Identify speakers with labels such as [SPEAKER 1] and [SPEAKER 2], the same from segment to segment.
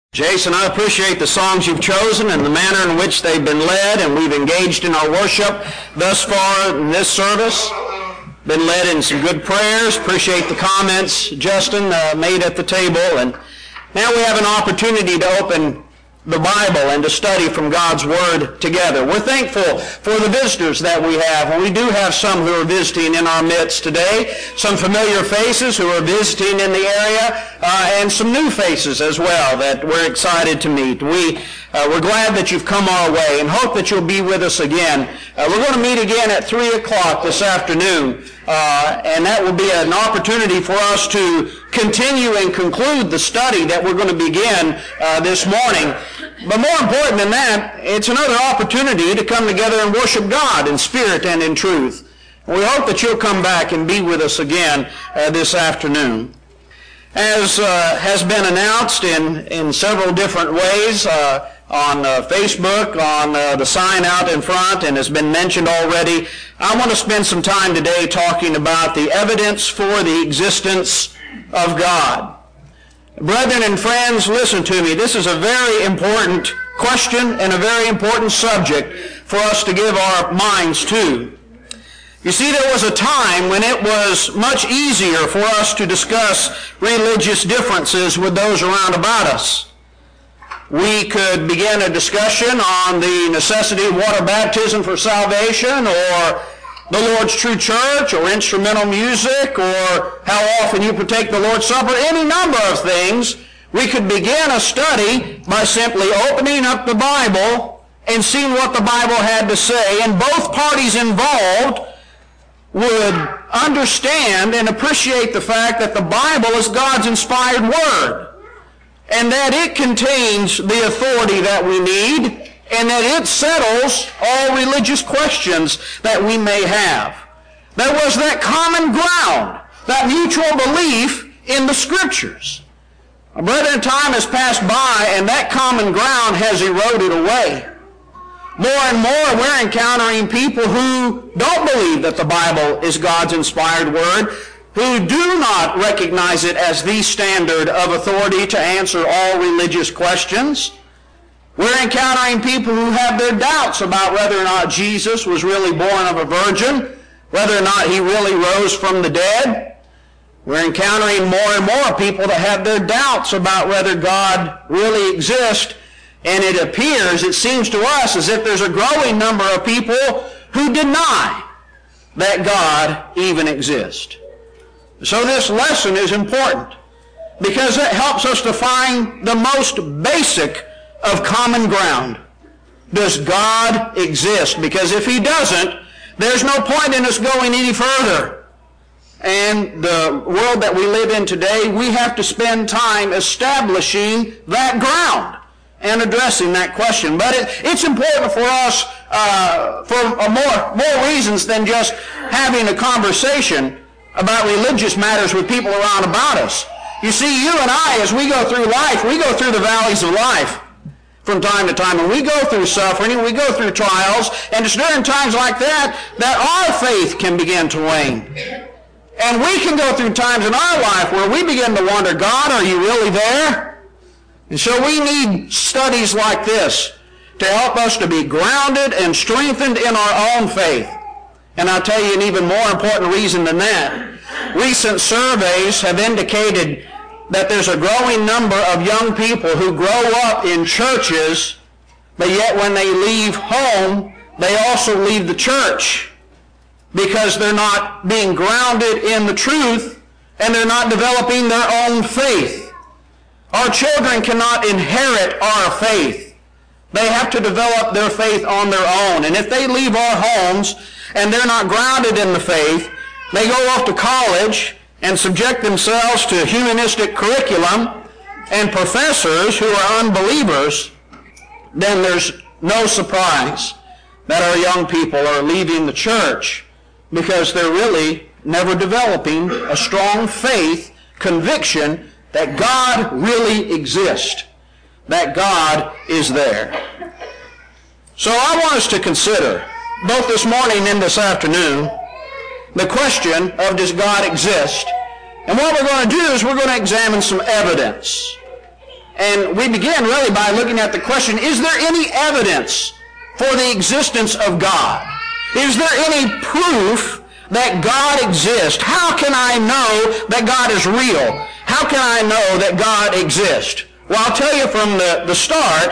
[SPEAKER 1] Jason, I appreciate the songs you've chosen and the manner in which they've been led, and we've engaged in our worship thus far in this service. Been led in some good prayers. Appreciate the comments Justin made at the table. And now we have an opportunity to open the Bible and to study from God's Word together. We're thankful for the visitors that we have. And we do have some who are visiting in our midst today, some familiar faces who are visiting in the area, and some new faces as well that we're excited to meet. We're glad that you've come our way and hope that you'll be with us again. We're going to meet again at 3 o'clock this afternoon, and that will be an opportunity for us to continue and conclude the study that we're going to begin this morning. But more important than that, it's another opportunity to come together and worship God in spirit and in truth. We hope that you'll come back and be with us again this afternoon. As has been announced in several different ways on Facebook, on the sign out in front, and has been mentioned already, I want to spend some time today talking about the evidence for the existence of God. Brethren and friends, listen to me. This is a very important question and a very important subject for us to give our minds to. You see, there was a time when it was much easier for us to discuss religious differences with those around about us. We could begin a discussion on the necessity of water baptism for salvation, or the Lord's true church, or instrumental music, or how often you partake the Lord's Supper, any number of things. We could begin a study by simply opening up the Bible and seeing what the Bible had to say, and both parties involved would understand and appreciate the fact that the Bible is God's inspired Word, and that it contains the authority that we need, and that it settles all religious questions that we may have. There was that common ground, that mutual belief in the Scriptures. Brethren, time has passed by, and that common ground has eroded away. More and more, we're encountering people who don't believe that the Bible is God's inspired Word, who do not recognize it as the standard of authority to answer all religious questions. We're encountering people who have their doubts about whether or not Jesus was really born of a virgin, whether or not he really rose from the dead. We're encountering more and more people that have their doubts about whether God really exists, and it seems to us as if there's a growing number of people who deny that God even exists. So this lesson is important because it helps us to find the most basic of common ground. Does God exist? Because if he doesn't, there's no point in us going any further. And the world that we live in today, we have to spend time establishing that ground and addressing that question. But it's important for us for more reasons than just having a conversation about religious matters with people around about us. You see, you and I, as we go through life, we go through the valleys of life from time to time, and we go through suffering, and we go through trials, and it's during times like that our faith can begin to wane. And we can go through times in our life where we begin to wonder, God, are you really there? And so we need studies like this to help us to be grounded and strengthened in our own faith. And I'll tell you an even more important reason than that. Recent surveys have indicated that there's a growing number of young people who grow up in churches, but yet when they leave home, they also leave the church because they're not being grounded in the truth and they're not developing their own faith. Our children cannot inherit our faith. They have to develop their faith on their own. And if they leave our homes and they're not grounded in the faith, they go off to college and subject themselves to humanistic curriculum and professors who are unbelievers, then there's no surprise that our young people are leaving the church because they're really never developing a strong faith, conviction that God really exists, that God is there. So I want us to consider, both this morning and this afternoon, the question of does God exist? And what we're going to do is we're going to examine some evidence. And we begin really by looking at the question, is there any evidence for the existence of God? Is there any proof that God exists? How can I know that God is real? How can I know that God exists? Well, I'll tell you from the start,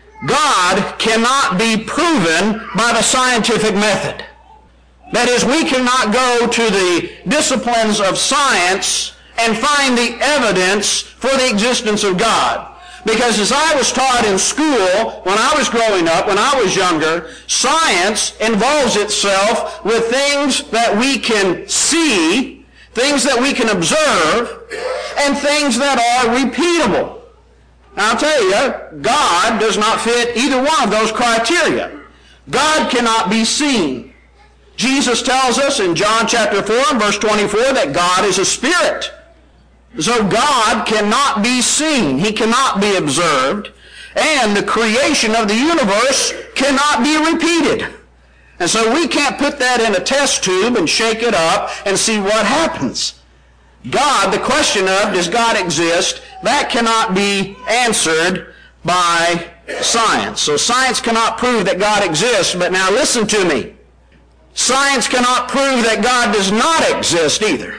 [SPEAKER 1] God cannot be proven by the scientific method. That is, we cannot go to the disciplines of science and find the evidence for the existence of God. Because as I was taught in school, when I was growing up, when I was younger, science involves itself with things that we can see, things that we can observe, and things that are repeatable. Now, I'll tell you, God does not fit either one of those criteria. God cannot be seen. Jesus tells us in John chapter 4 and verse 24 that God is a spirit. So God cannot be seen. He cannot be observed. And the creation of the universe cannot be repeated. And so we can't put that in a test tube and shake it up and see what happens. God, the question of does God exist, that cannot be answered by science. So science cannot prove that God exists, but now listen to me. Science cannot prove that God does not exist either.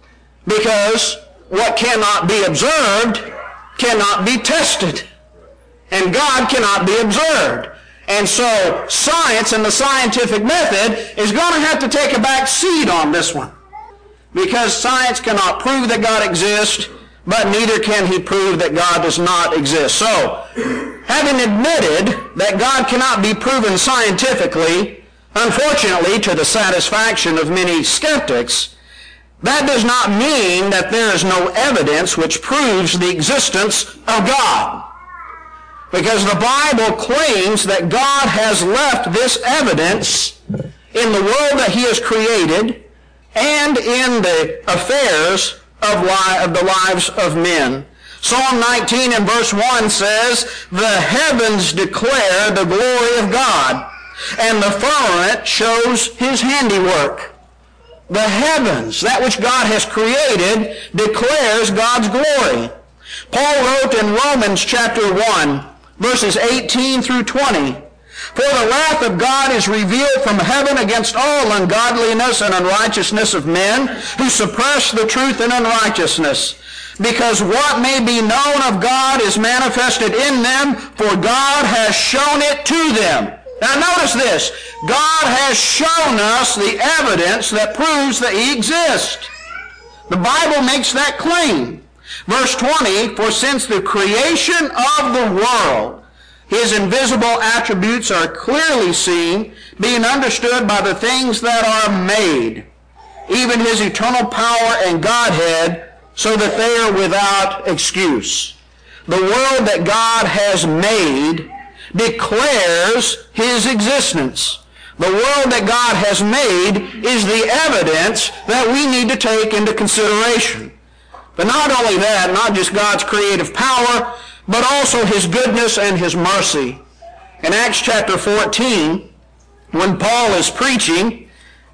[SPEAKER 1] Because what cannot be observed cannot be tested. And God cannot be observed. And so science and the scientific method is going to have to take a back seat on this one. Because science cannot prove that God exists, but neither can he prove that God does not exist. So, having admitted that God cannot be proven scientifically, unfortunately to the satisfaction of many skeptics, that does not mean that there is no evidence which proves the existence of God. Because the Bible claims that God has left this evidence in the world that he has created and in the affairs of the lives of men. Psalm 19 and verse 1 says, "The heavens declare the glory of God, and the firmament shows his handiwork." The heavens, that which God has created, declares God's glory. Paul wrote in Romans chapter 1, verses 18 through 20, "For the wrath of God is revealed from heaven against all ungodliness and unrighteousness of men, who suppress the truth in unrighteousness. Because what may be known of God is manifested in them, for God has shown it to them." Now notice this. God has shown us the evidence that proves that he exists. The Bible makes that claim. Verse 20, "For since the creation of the world, his invisible attributes are clearly seen, being understood by the things that are made, even his eternal power and Godhead, so that they are without excuse." The world that God has made declares his existence. The world that God has made is the evidence that we need to take into consideration. But not only that, not just God's creative power, but also his goodness and his mercy. In Acts chapter 14, when Paul is preaching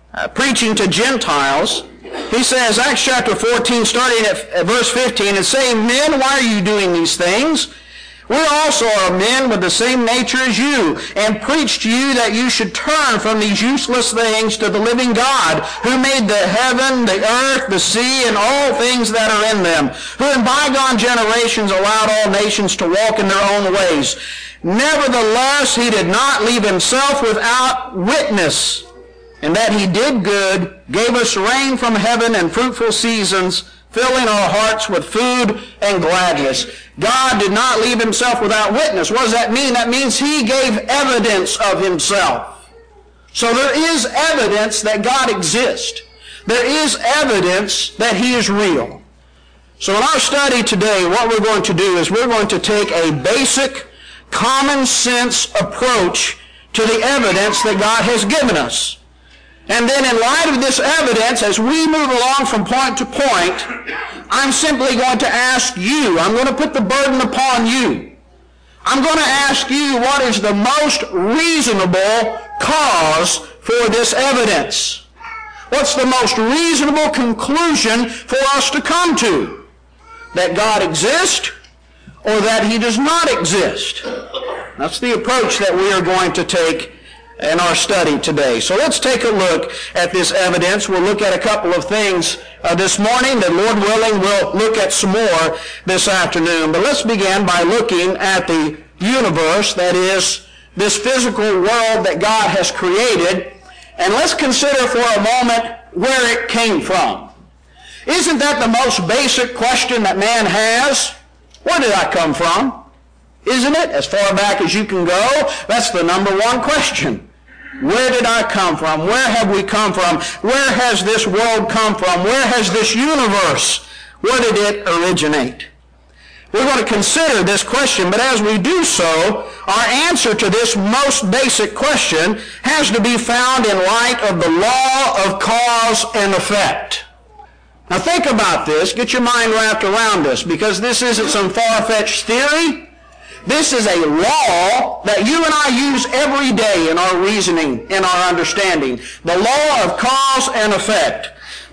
[SPEAKER 1] to Gentiles, he says, Acts chapter 14, starting at verse 15, and saying, "Men, why are you doing these things? We also are men with the same nature as you, and preach to you that you should turn from these useless things to the living God, who made the heaven, the earth, the sea, and all things that are in them, who in bygone generations allowed all nations to walk in their own ways. Nevertheless, he did not leave himself without witness, and that he did good, gave us rain from heaven and fruitful seasons, filling our hearts with food and gladness." God did not leave himself without witness. What does that mean? That means he gave evidence of himself. So there is evidence that God exists. There is evidence that he is real. So in our study today, what we're going to do is we're going to take a basic, common sense approach to the evidence that God has given us. And then in light of this evidence, as we move along from point to point, I'm simply going to ask you, I'm going to put the burden upon you. I'm going to ask you what is the most reasonable cause for this evidence. What's the most reasonable conclusion for us to come to? That God exists, or that he does not exist. That's the approach that we are going to take in our study today. So let's take a look at this evidence. We'll look at a couple of things this morning that, Lord willing, we'll look at some more this afternoon. But let's begin by looking at the universe, that is, this physical world that God has created, and let's consider for a moment where it came from. Isn't that the most basic question that man has? Where did I come from? Isn't it? As far back as you can go, that's the number one question. Where did I come from? Where have we come from? Where has this world come from? Where has this universe? Where did it originate? We're going to consider this question, but as we do so, our answer to this most basic question has to be found in light of the law of cause and effect. Now think about this. Get your mind wrapped around this, because this isn't some far-fetched theory. This is a law that you and I use every day in our reasoning, in our understanding. The law of cause and effect.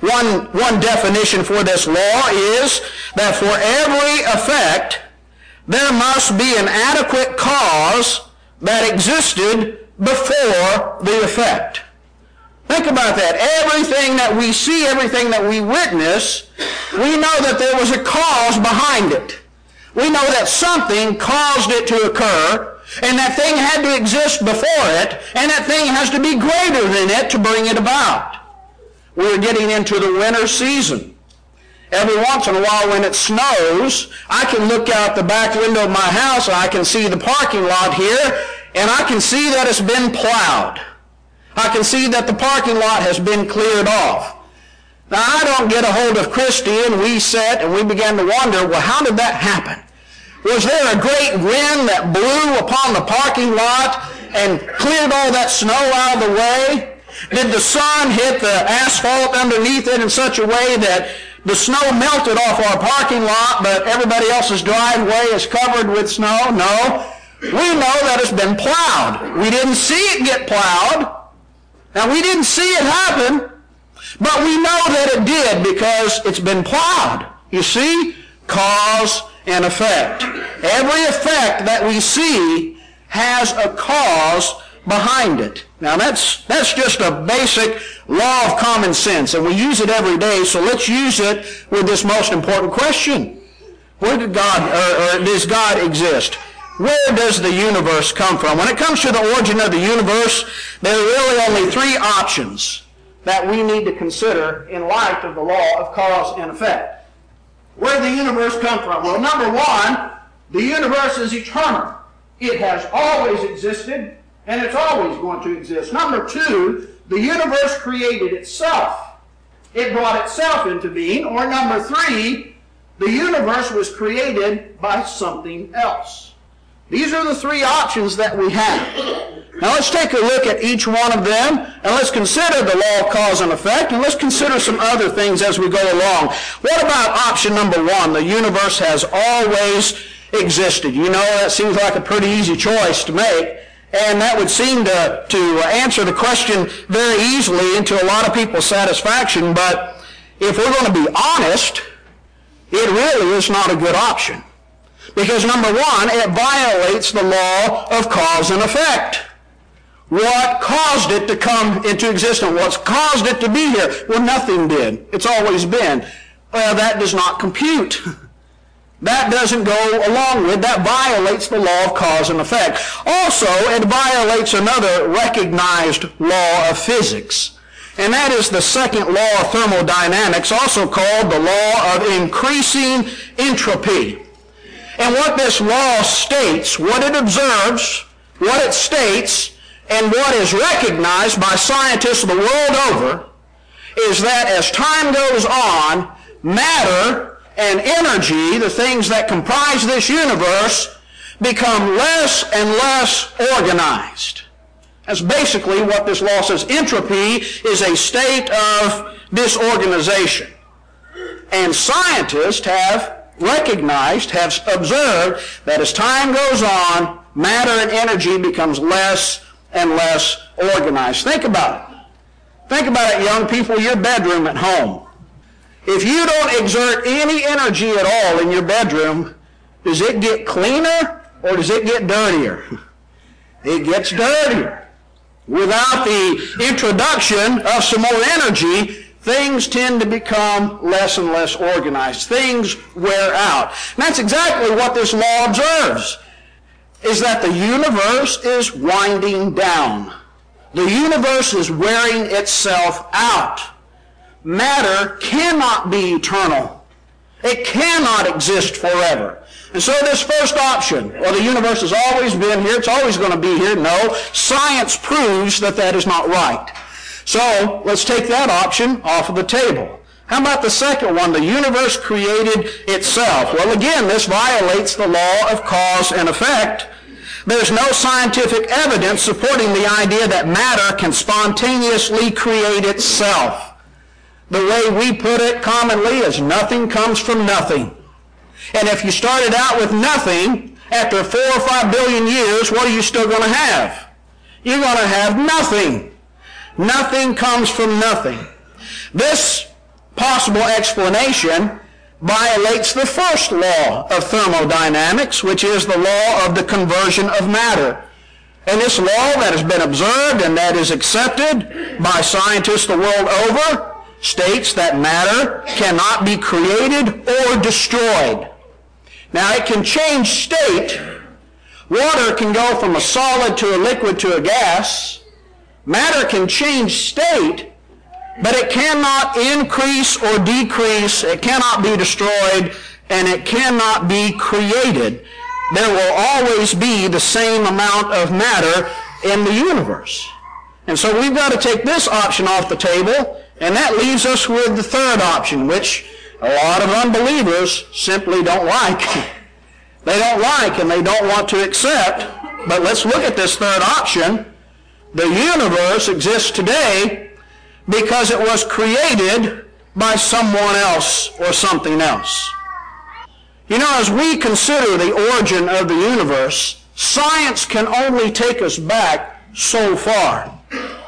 [SPEAKER 1] One definition for this law is that for every effect, there must be an adequate cause that existed before the effect. Think about that. Everything that we see, everything that we witness, we know that there was a cause behind it. We know that something caused it to occur, and that thing had to exist before it, and that thing has to be greater than it to bring it about. We're getting into the winter season. Every once in a while when it snows, I can look out the back window of my house, and I can see the parking lot here, and I can see that it's been plowed. I can see that the parking lot has been cleared off. Now, I don't get a hold of Christy, and we sat and we began to wonder, well, how did that happen? Was there a great wind that blew upon the parking lot and cleared all that snow out of the way? Did the sun hit the asphalt underneath it in such a way that the snow melted off our parking lot, but everybody else's driveway is covered with snow? No. We know that it's been plowed. We didn't see it get plowed. Now, we didn't see it happen, but we know that it did because it's been plowed. You see? Cause and effect. Every effect that we see has a cause behind it. Now that's just a basic law of common sense, and we use it every day, so let's use it with this most important question. Where did God, or does God exist? Where does the universe come from? When it comes to the origin of the universe, there are really only three options that we need to consider in light of the law of cause and effect. Where did the universe come from? Well, number one, the universe is eternal. It has always existed, and it's always going to exist. Number two, the universe created itself. It brought itself into being. Or number three, the universe was created by something else. These are the three options that we have. Now let's take a look at each one of them, and let's consider the law of cause and effect, and let's consider some other things as we go along. What about option number one? The universe has always existed. You know, that seems like a pretty easy choice to make, and that would seem to answer the question very easily and to a lot of people's satisfaction, but if we're going to be honest, it really is not a good option. Because number one, it violates the law of cause and effect. What caused it to come into existence? What's caused it to be here? Well, nothing did. It's always been. Well, that does not compute. That doesn't go along with, that violates the law of cause and effect. Also, it violates another recognized law of physics. And that is the second law of thermodynamics, also called the law of increasing entropy. And what this law states, what it observes, what it states, and what is recognized by scientists the world over, is that as time goes on, matter and energy, the things that comprise this universe, become less and less organized. That's basically what this law says. Entropy is a state of disorganization. And scientists have recognized, have observed, that as time goes on, matter and energy becomes less and less organized. Think about it. Think about it, young people, your bedroom at home. If you don't exert any energy at all in your bedroom, Does it get cleaner or does it get dirtier? It gets dirtier. Without the introduction of some more energy, things tend to become less and less organized. Things wear out. And that's exactly what this law observes, is that the universe is winding down. The universe is wearing itself out. Matter cannot be eternal. It cannot exist forever. And so this first option, well, the universe has always been here, it's always going to be here. No, science proves that that is not right. So let's take that option off of the table. How about the second one? The universe created itself. Well, again, this violates the law of cause and effect. There's no scientific evidence supporting the idea that matter can spontaneously create itself. The way we put it commonly is nothing comes from nothing. And if you started out with nothing, after 4 or 5 billion years, what are you still going to have? You're going to have nothing. Nothing comes from nothing. This possible explanation violates the first law of thermodynamics, which is the law of the conversion of matter. And this law that has been observed and that is accepted by scientists the world over states that matter cannot be created or destroyed. Now, it can change state. Water can go from a solid to a liquid to a gas. Matter can change state, but it cannot increase or decrease. It cannot be destroyed, and it cannot be created. There will always be the same amount of matter in the universe. And so we've got to take this option off the table, and that leaves us with the third option, which a lot of unbelievers simply don't like. They don't like and they don't want to accept. But let's look at this third option. The universe exists today because it was created by someone else or something else. You know, as we consider the origin of the universe, science can only take us back so far.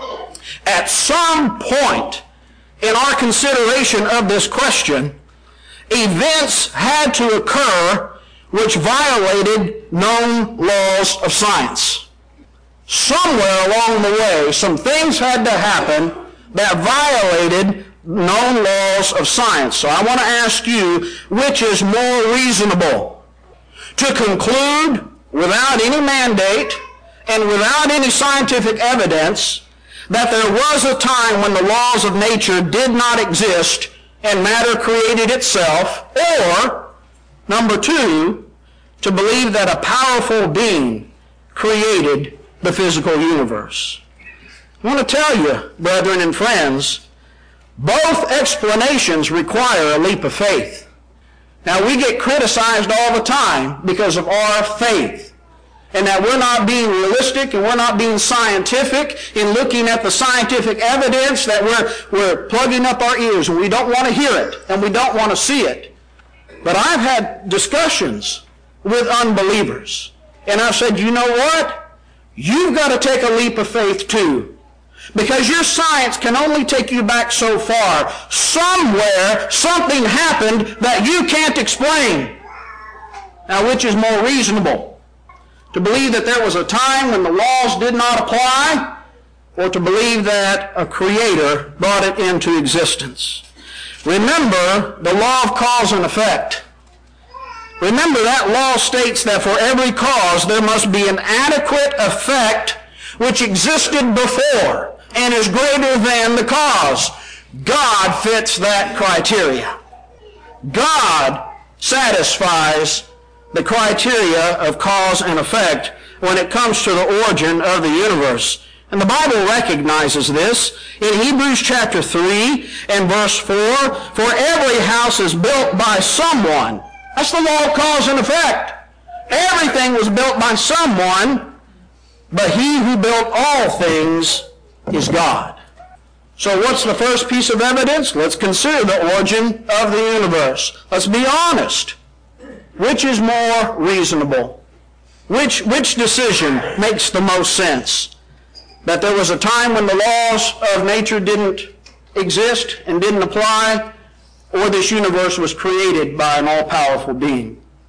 [SPEAKER 1] At some point in our consideration of this question, events had to occur which violated known laws of science. Somewhere along the way, some things had to happen that violated known laws of science. So I want to ask you, which is more reasonable? To conclude, without any mandate and without any scientific evidence, that there was a time when the laws of nature did not exist and matter created itself, or, number two, to believe that a powerful being created the physical universe. I want to tell you, brethren and friends, both explanations require a leap of faith. Now, we get criticized all the time because of our faith, and that we're not being realistic and we're not being scientific in looking at the scientific evidence, that we're plugging up our ears and we don't want to hear it and we don't want to see it. But I've had discussions with unbelievers, and I've said, you know what? You've got to take a leap of faith too. Because your science can only take you back so far. Somewhere, something happened that you can't explain. Now, which is more reasonable? To believe that there was a time when the laws did not apply, or to believe that a creator brought it into existence? Remember the law of cause and effect. Remember that law states that for every cause there must be an adequate effect which existed before and is greater than the cause. God fits that criteria. God satisfies the criteria of cause and effect when it comes to the origin of the universe. And the Bible recognizes this. In Hebrews chapter 3 and verse 4, for every house is built by someone. That's the law of cause and effect. Everything was built by someone, but he who built all things is God. So what's the first piece of evidence? Let's consider the origin of the universe. Let's be honest. Which is more reasonable? Which decision makes the most sense? That there was a time when the laws of nature didn't exist and didn't apply, or this universe was created by an all-powerful being?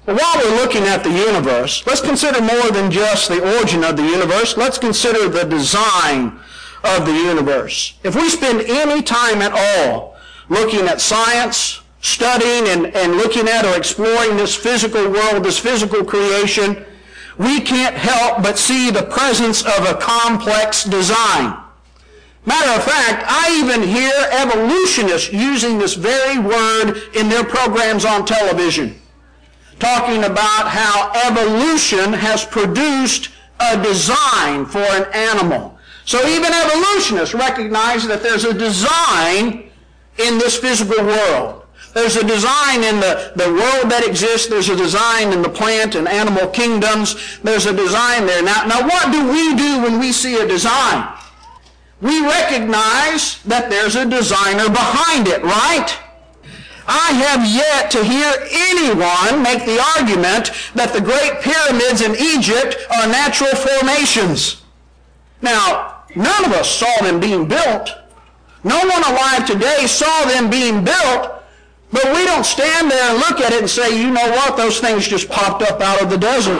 [SPEAKER 1] But while we're looking at the universe, let's consider more than just the origin of the universe. Let's consider the design of the universe. If we spend any time at all looking at science, studying and looking at or exploring this physical world, this physical creation, we can't help but see the presence of a complex design. Matter of fact, I even hear evolutionists using this very word in their programs on television, talking about how evolution has produced a design for an animal. So even evolutionists recognize that there's a design in this physical world. There's a design in the world that exists. There's a design in the plant and animal kingdoms. There's a design there. Now what do we do when we see a design? We recognize that there's a designer behind it, right? I have yet to hear anyone make the argument that the Great Pyramids in Egypt are natural formations. Now, none of us saw them being built. No one alive today saw them being built, but we don't stand there and look at it and say, you know what, those things just popped up out of the desert.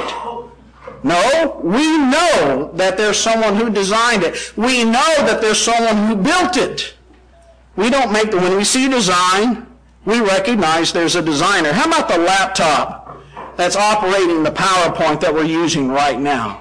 [SPEAKER 1] No, we know that there's someone who designed it. We know that there's someone who built it. We don't make the, when we see design, we recognize there's a designer. How about the laptop that's operating the PowerPoint that we're using right now?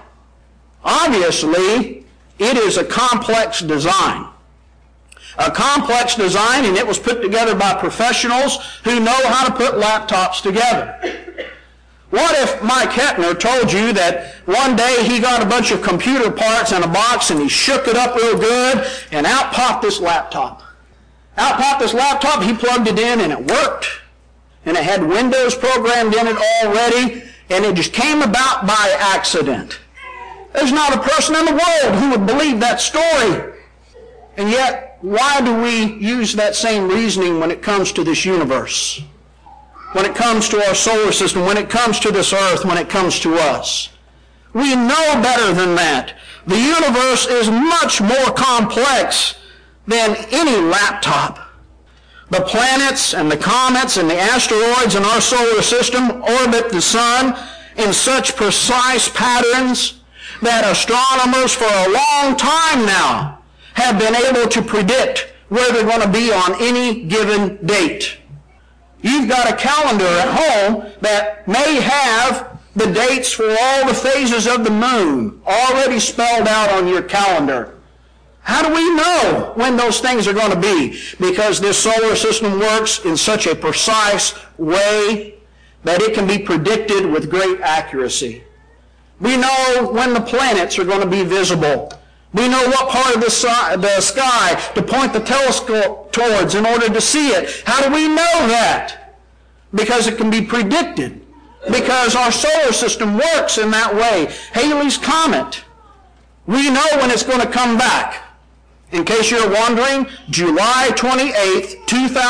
[SPEAKER 1] Obviously, it is a complex design. A complex design, and it was put together by professionals who know how to put laptops together. What if Mike Hettner told you that one day he got a bunch of computer parts in a box and he shook it up real good and out popped this laptop? Out popped this laptop, he plugged it in and it worked. And it had Windows programmed in it already, and it just came about by accident. There's not a person in the world who would believe that story. And yet, why do we use that same reasoning when it comes to this universe? When it comes to our solar system, when it comes to this earth, when it comes to us? We know better than that. The universe is much more complex than any laptop. The planets and the comets and the asteroids in our solar system orbit the sun in such precise patterns that astronomers for a long time now have been able to predict where they're going to be on any given date. You've got a calendar at home that may have the dates for all the phases of the moon already spelled out on your calendar. How do we know when those things are going to be? Because this solar system works in such a precise way that it can be predicted with great accuracy. We know when the planets are going to be visible. We know what part of the sky to point the telescope towards in order to see it. How do we know that? Because it can be predicted. Because our solar system works in that way. Halley's Comet. We know when it's going to come back. In case you're wondering, July 28th,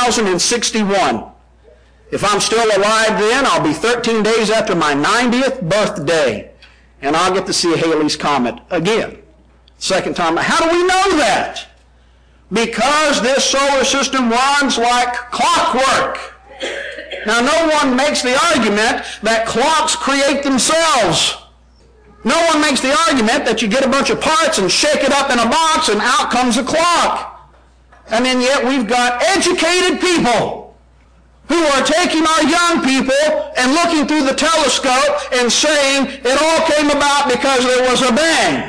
[SPEAKER 1] 2061. If I'm still alive then, I'll be 13 days after my 90th birthday. And I'll get to see Halley's Comet again. Second time. How do we know that? Because this solar system runs like clockwork. Now, no one makes the argument that clocks create themselves. No one makes the argument that you get a bunch of parts and shake it up in a box and out comes a clock. And then yet we've got educated people who are taking our young people and looking through the telescope and saying it all came about because there was a bang.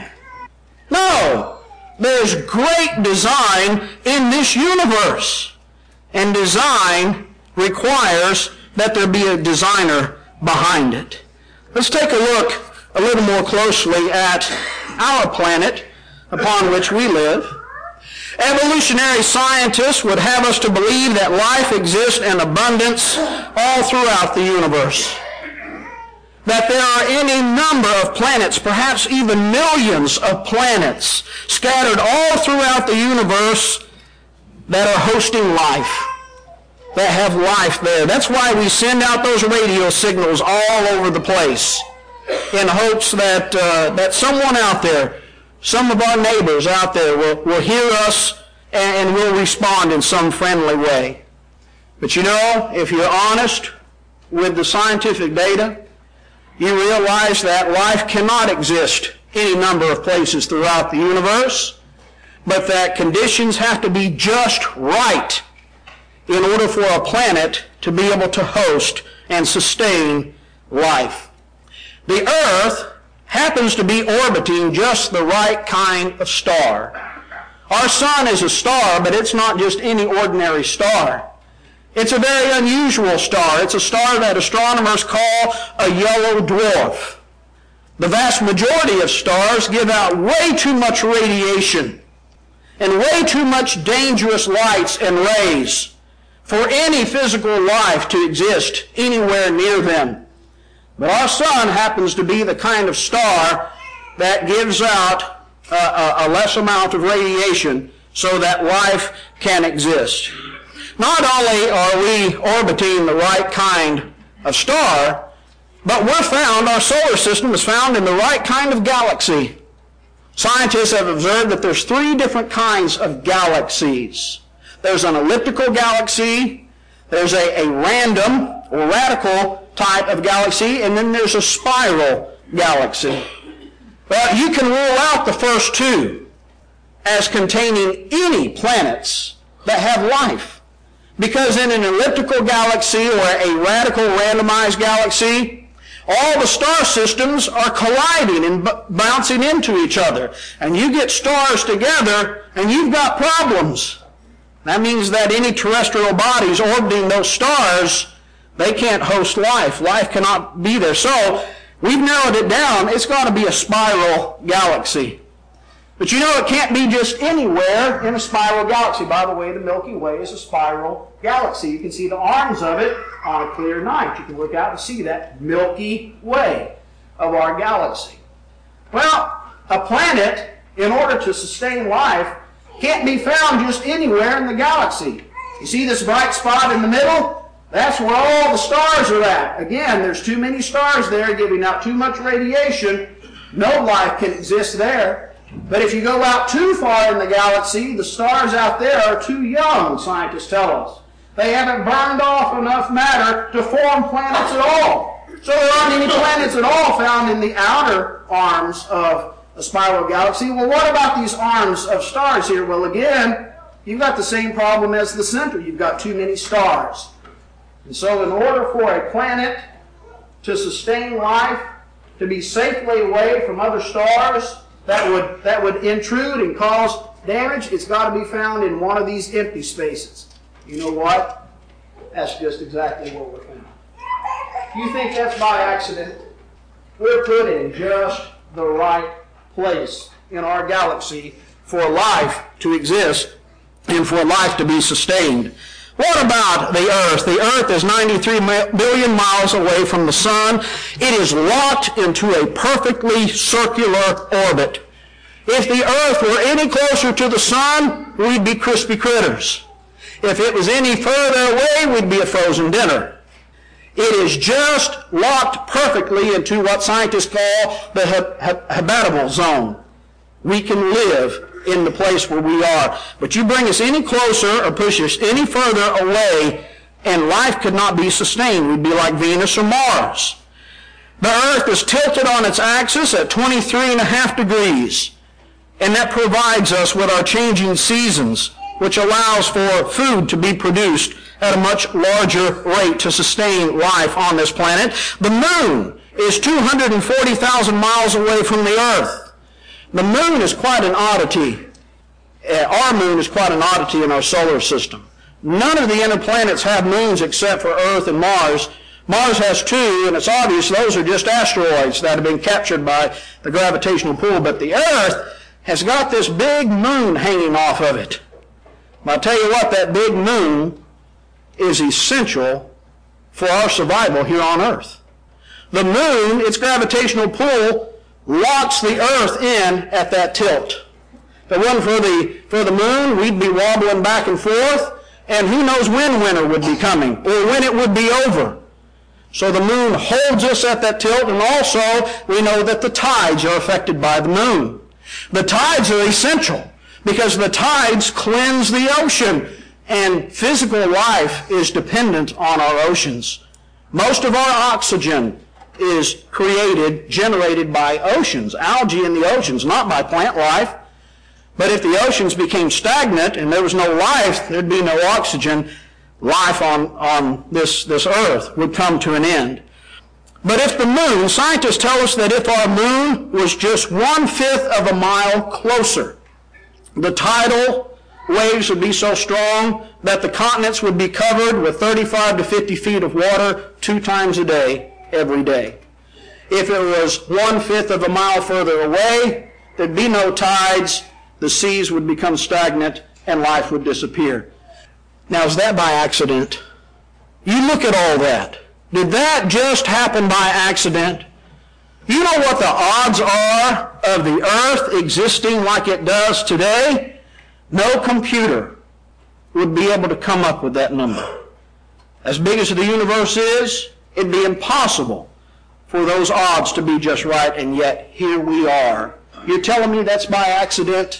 [SPEAKER 1] No, there's great design in this universe. And design requires that there be a designer behind it. Let's take a look a little more closely at our planet upon which we live. Evolutionary scientists would have us to believe that life exists in abundance all throughout the universe. That there are any number of planets, perhaps even millions of planets, scattered all throughout the universe that are hosting life, that have life there. That's why we send out those radio signals all over the place in hopes that that someone out there, some of our neighbors out there will hear us and will respond in some friendly way. But you know, if you're honest, with the scientific data, you realize that life cannot exist any number of places throughout the universe, but that conditions have to be just right in order for a planet to be able to host and sustain life. The Earth happens to be orbiting just the right kind of star. Our sun is a star, but it's not just any ordinary star. It's a very unusual star. It's a star that astronomers call a yellow dwarf. The vast majority of stars give out way too much radiation and way too much dangerous lights and rays for any physical life to exist anywhere near them. But our sun happens to be the kind of star that gives out a less amount of radiation so that life can exist. Not only are we orbiting the right kind of star, but our solar system is found in the right kind of galaxy. Scientists have observed that there's 3 different kinds of galaxies. There's an elliptical galaxy, there's a random or radical type of galaxy, and then there's a spiral galaxy. Well, you can rule out the first 2 as containing any planets that have life. Because in an elliptical galaxy or a radical randomized galaxy, all the star systems are colliding and bouncing into each other. And you get stars together and you've got problems. That means that any terrestrial bodies orbiting those stars, they can't host life. Life cannot be there. So we've narrowed it down. It's got to be a spiral galaxy. But you know, it can't be just anywhere in a spiral galaxy. By the way, the Milky Way is a spiral galaxy. You can see the arms of it on a clear night. You can look out and see that Milky Way of our galaxy. Well, a planet, in order to sustain life, can't be found just anywhere in the galaxy. You see this bright spot in the middle? That's where all the stars are at. Again, there's too many stars there giving out too much radiation. No life can exist there. But if you go out too far in the galaxy, the stars out there are too young, scientists tell us. They haven't burned off enough matter to form planets at all. So there aren't any planets at all found in the outer arms of a spiral galaxy. Well, what about these arms of stars here? Well, again, you've got the same problem as the center. You've got too many stars. And so in order for a planet to sustain life, to be safely away from other stars that would intrude and cause damage, it's got to be found in one of these empty spaces. You know what? That's just exactly what we're found. You think that's by accident? We're put in just the right place in our galaxy for life to exist and for life to be sustained. What about the Earth? The Earth is 93 billion miles away from the Sun. It is locked into a perfectly circular orbit. If the Earth were any closer to the Sun, we'd be crispy critters. If it was any further away, we'd be a frozen dinner. It is just locked perfectly into what scientists call the habitable zone. We can live in the place where we are. But you bring us any closer or push us any further away, and life could not be sustained. We'd be like Venus or Mars. The Earth is tilted on its axis at 23.5 degrees, and that provides us with our changing seasons, which allows for food to be produced at a much larger rate to sustain life on this planet. The moon is 240,000 miles away from the Earth. The moon is quite an oddity. Our moon is quite an oddity in our solar system. None of the inner planets have moons except for Earth and Mars. Mars has 2, and it's obvious those are just asteroids that have been captured by the gravitational pull. But the Earth has got this big moon hanging off of it. I'll tell you what, that big moon is essential for our survival here on Earth. The moon, its gravitational pull, locks the Earth in at that tilt. If it wasn't for the moon, we'd be wobbling back and forth, and who knows when winter would be coming or when it would be over. So the moon holds us at that tilt, and also we know that the tides are affected by the moon. The tides are essential because the tides cleanse the ocean, and physical life is dependent on our oceans. Most of our oxygen is generated by oceans, algae in the oceans, not by plant life. But if the oceans became stagnant and there was no life, there'd be no oxygen. Life on this earth would come to an end. But if the moon, scientists tell us that if our moon was just 1/5 of a mile closer, the tidal waves would be so strong that the continents would be covered with 35 to 50 feet of water 2 times a day, every day. If it was 1/5 of a mile further away, there'd be no tides, the seas would become stagnant, and life would disappear. Now, is that by accident? You look at all that. Did that just happen by accident? You know what the odds are of the earth existing like it does today? No computer would be able to come up with that number. As big as the universe is, it'd be impossible for those odds to be just right, and yet here we are. You're telling me that's by accident?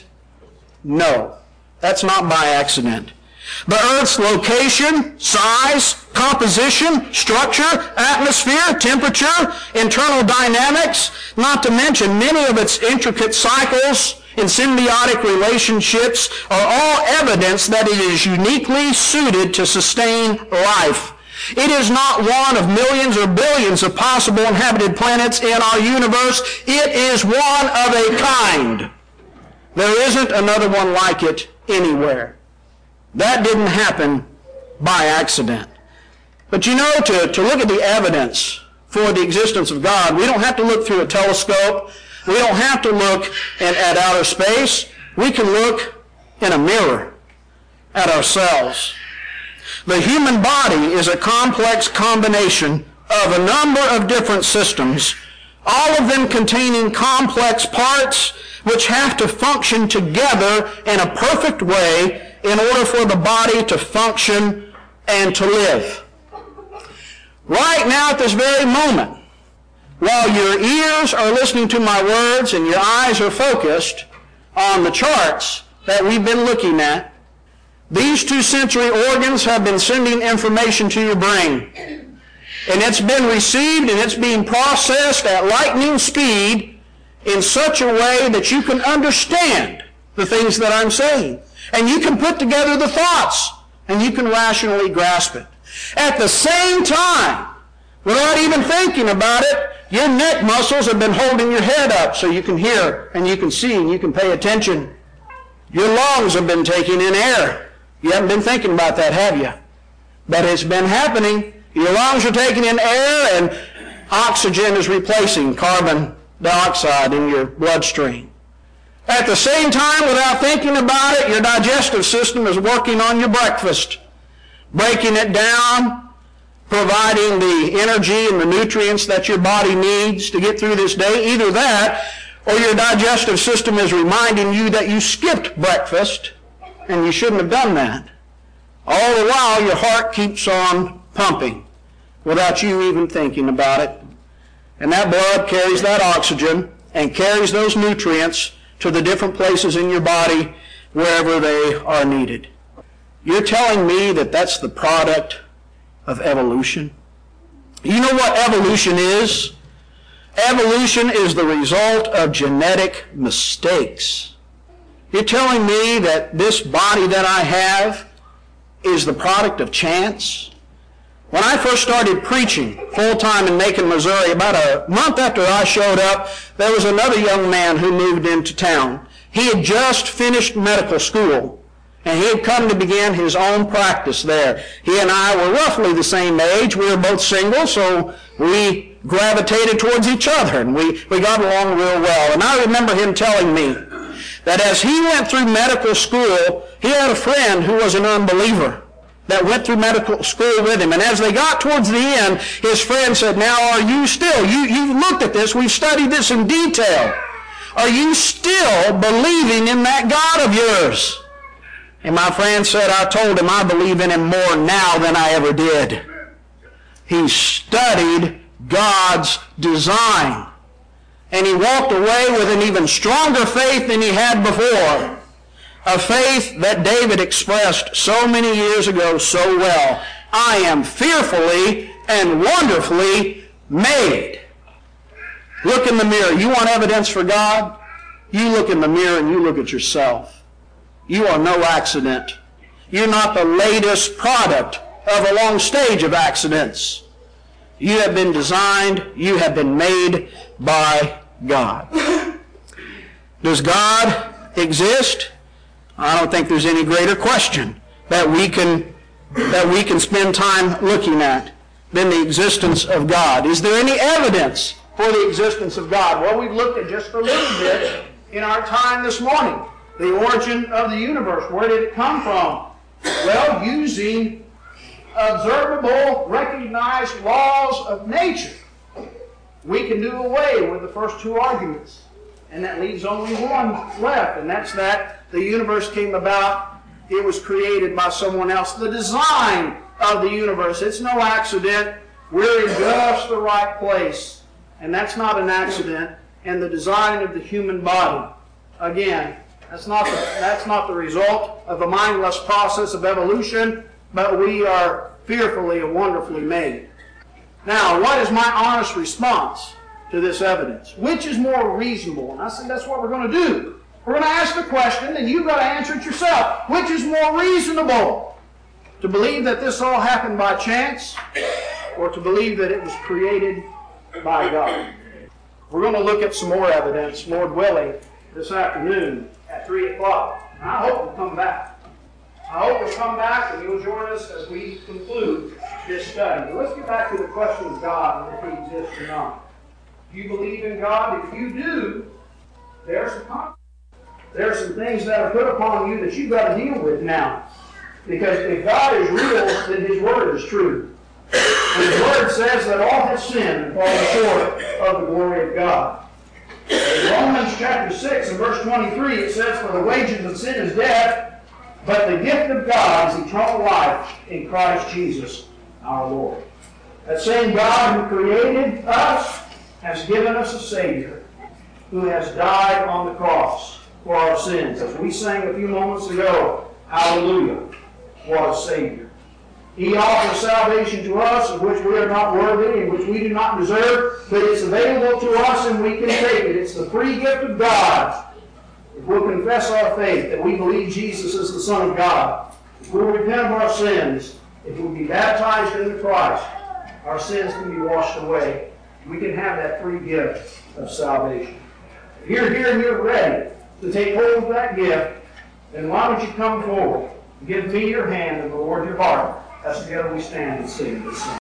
[SPEAKER 1] No, that's not by accident. The Earth's location, size, composition, structure, atmosphere, temperature, internal dynamics, not to mention many of its intricate cycles and symbiotic relationships, are all evidence that it is uniquely suited to sustain life. It is not one of millions or billions of possible inhabited planets in our universe. It is one of a kind. There isn't another one like it anywhere. That didn't happen by accident. But you know, to look at the evidence for the existence of God, we don't have to look through a telescope. We don't have to look at outer space. We can look in a mirror at ourselves. The human body is a complex combination of a number of different systems, all of them containing complex parts which have to function together in a perfect way in order for the body to function and to live. Right now at this very moment, while your ears are listening to my words and your eyes are focused on the charts that we've been looking at, these 2 sensory organs have been sending information to your brain. And it's been received and it's being processed at lightning speed in such a way that you can understand the things that I'm saying. And you can put together the thoughts and you can rationally grasp it. At the same time, without even thinking about it, your neck muscles have been holding your head up so you can hear and you can see and you can pay attention. Your lungs have been taking in air. You haven't been thinking about that, have you? But it's been happening. Your lungs are taking in air and oxygen is replacing carbon dioxide in your bloodstream. At the same time, without thinking about it, your digestive system is working on your breakfast, breaking it down, providing the energy and the nutrients that your body needs to get through this day. Either that, or your digestive system is reminding you that you skipped breakfast and you shouldn't have done that. All the while, your heart keeps on pumping without you even thinking about it. And that blood carries that oxygen and carries those nutrients to the different places in your body wherever they are needed. You're telling me that that's the product of evolution? You know what evolution is? Evolution is the result of genetic mistakes. You're telling me that this body that I have is the product of chance? When I first started preaching full-time in Macon, Missouri, about a month after I showed up, there was another young man who moved into town. He had just finished medical school, and he had come to begin his own practice there. He and I were roughly the same age. We were both single, so we gravitated towards each other, and we got along real well. And I remember him telling me that as he went through medical school, he had a friend who was an unbeliever that went through medical school with him. And as they got towards the end, his friend said, "Now are you still, you've looked at this, we've studied this in detail. Are you still believing in that God of yours?" And my friend said, I told him I believe in him more now than I ever did. He studied God's design. And he walked away with an even stronger faith than he had before. A faith that David expressed so many years ago so well. I am fearfully
[SPEAKER 2] and wonderfully made. Look in the mirror. You want evidence for God? You look in the mirror and you look at yourself. You are no accident. You're not the latest product of a long stage of accidents. You have been designed, you have been made by God. Does God exist? I don't think there's any greater question that we can spend time looking at than the existence of God. Is there any evidence for the existence of God? Well, we've looked at just a little bit in our time this morning. The origin of the universe. Where did it come from? Well, using observable, recognized laws of nature. We can do away with the first two arguments. And that leaves only one left, and that's that the universe came about, it was created by someone else. The design of the universe, it's no accident. We're in just the right place, and that's not an accident. And the design of the human body, again, that's not the result of a mindless process of evolution, but we are fearfully and wonderfully made. Now, what is my honest response to this evidence? Which is more reasonable? And I said that's what we're going to do. We're going to ask the question, and you've got to answer it yourself. Which is more reasonable? To believe that this all happened by chance, or to believe that it was created by God? We're going to look at some more evidence, Lord willing, this afternoon at 3 o'clock. And I hope you'll come back. I hope you'll come back and you'll join us as we conclude this study. But let's get back to the question of God and if He exists or not. Do you believe in God? If you do, there are some things that are put upon you that you've got to deal with now. Because if God is real, then His Word is true. And His Word says that all have sinned and fallen short of the glory of God. In Romans chapter 6 and verse 23, it says, "For the wages of sin is death, but the gift of God is eternal life in Christ Jesus our Lord." That same God who created us has given us a Savior who has died on the cross for our sins. As we sang a few moments ago, hallelujah, what a Savior. He offers salvation to us of which we are not worthy and which we do not deserve, but it's available to us and we can take it. It's the free gift of God. If we'll confess our faith that we believe Jesus is the Son of God, if we'll repent of our sins, if we'll be baptized into Christ, our sins can be washed away. We can have that free gift of salvation. If you're here and you're ready to take hold of that gift, then why don't you come forward and give me your hand and the Lord your heart as together we stand and sing this song.